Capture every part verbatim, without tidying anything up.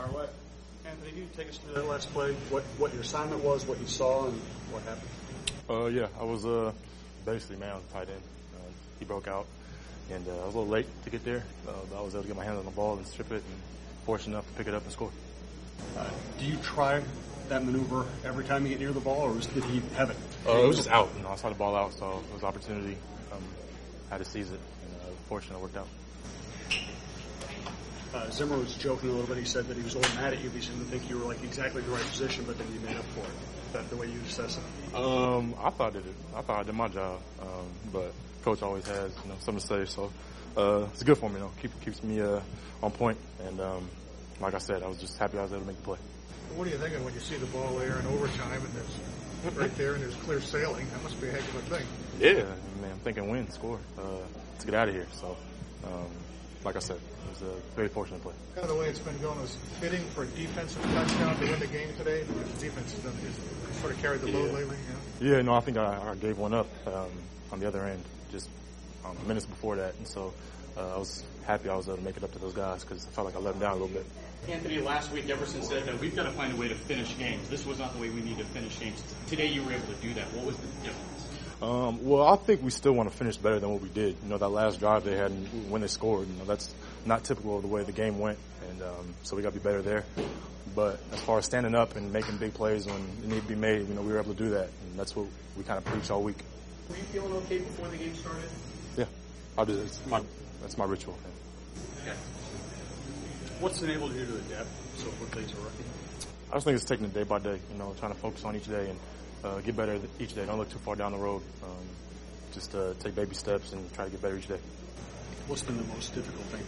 Marlette. Anthony, can you take us to that last play? What what your assignment was, what you saw, and what happened? Uh, yeah, I was uh, basically man on the tight end. Uh, he broke out, and uh, I was a little late to get there. Uh, but I was able to get my hands on the ball and strip it, and fortunate enough to pick it up and score. Uh, do you try that maneuver every time you get near the ball, or was, did he have it? Uh, it was just out. You know, I saw the ball out, so it was an opportunity. Um, had to seize it, and uh, fortunately it worked out. Uh, Zimmer was joking a little bit. He said that he was a little mad at you because he didn't think you were like exactly the right position, but then you made up for it. Is that the way you assess it? Um, I thought I did it. I thought I did my job, um, but coach always has you know something to say, so uh, it's good for me. You know, keep keeps me uh, on point, and um, like I said, I was just happy I was able to make the play. What are you thinking when you see the ball there in overtime and there's right there and there's clear sailing? That must be a heck of a thing. Yeah, man, I'm thinking win, score, uh, to get out of here. So, um, like I said, it was a very fortunate play. Kind of the way it's been going was fitting for a defensive touchdown to win the game today, because the defense has done, has sort of carried the load yeah. lately. Yeah. yeah, no, I think I, I gave one up um, on the other end just um, minutes before that, and so uh, I was happy I was able to make it up to those guys because I felt like I let them down a little bit. Anthony, last week, Everson said that we've got to find a way to finish games. This was not the way we need to finish games. Today, you were able to do that. What was the difference? Um, well, I think we still want to finish better than what we did. You know, that last drive they had and when they scored, you know, that's not typical of the way the game went, and um, so we got to be better there. But as far as standing up and making big plays when it needed to be made, you know, we were able to do that, and that's what we kind of preach all week. Were you feeling okay before the game started? Yeah, I just it's my that's my ritual. Okay. What's enabled you to adapt so quickly as a rookie? I just think it's taking it day by day, you know, trying to focus on each day and uh, get better each day. Don't look too far down the road. Um, just uh, take baby steps and try to get better each day. What's been the most difficult thing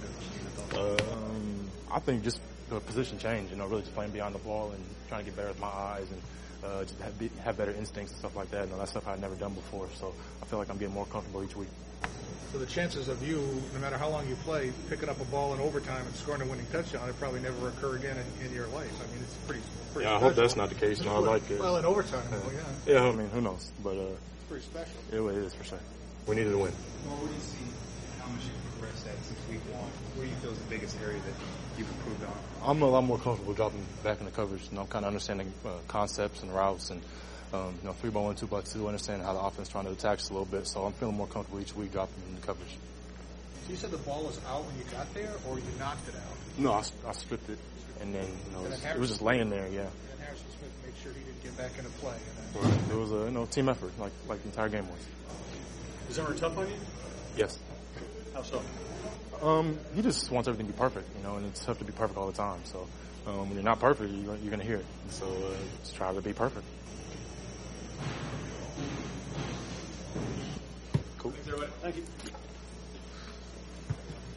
to adapt to? Um, I think just the position change, you know, really just playing beyond the ball and trying to get better with my eyes and uh, just have, be, have better instincts and stuff like that. You know, that's stuff I've never done before, so I feel like I'm getting more comfortable each week. So the chances of you, no matter how long you play, picking up a ball in overtime and scoring a winning touchdown, it probably never occur again in, in your life. I mean, it's pretty, pretty Yeah, I special. hope that's not the case. You know, I like it. Well, in overtime, yeah. well, yeah. Yeah, I mean, who knows? But uh, It's pretty special. it, it is for sure. We needed to win. Well, where do you see how much you've progressed at since week one? Where do you feel is the biggest area that you've improved on? I'm a lot more comfortable dropping back in the coverage. You know, kind of understanding uh, concepts and routes and, um, you know, three by one, two by two, understanding how the offense trying to attack us a little bit. So I'm feeling more comfortable each week dropping in the coverage. So you said the ball was out when you got there, or you knocked it out? No, I, I stripped it, and then, you know, it was, it was just laying there, yeah. And Harrison Smith made sure he didn't get back into play. And then It was a, you know, team effort, like like the entire game was. Is Zimmer tough on you? Yes. How so? Um, he just wants everything to be perfect, you know, and it's tough to be perfect all the time. So um, when you're not perfect, you're, you're going to hear it. So uh, just try to be perfect. Cool. Thank you.